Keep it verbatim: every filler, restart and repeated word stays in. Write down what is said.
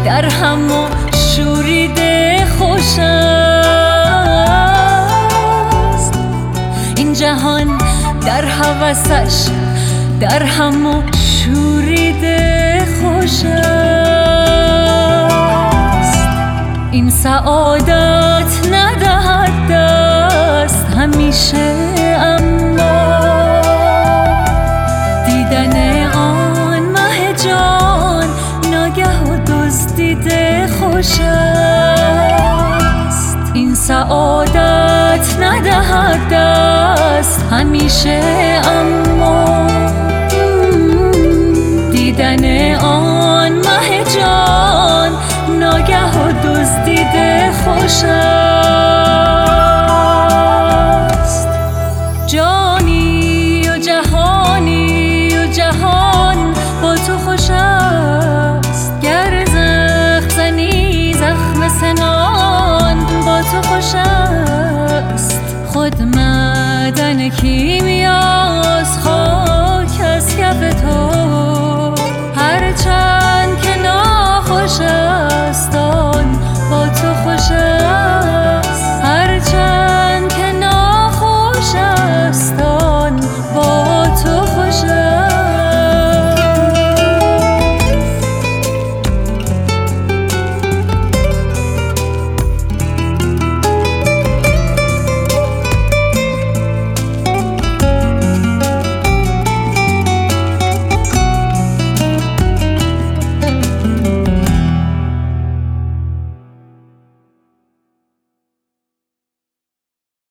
در هم و شوریده خوش است. این جهان در هوسش در هم و شوریده خوش است. این سعادت ندهد دست همیشه، اما دیدن آن مه جان ناگه و دزدیده خوش است. این سعادت ندهد دست همیشه، اما دیدن آن مه جان ناگه و دزدیده خوش است.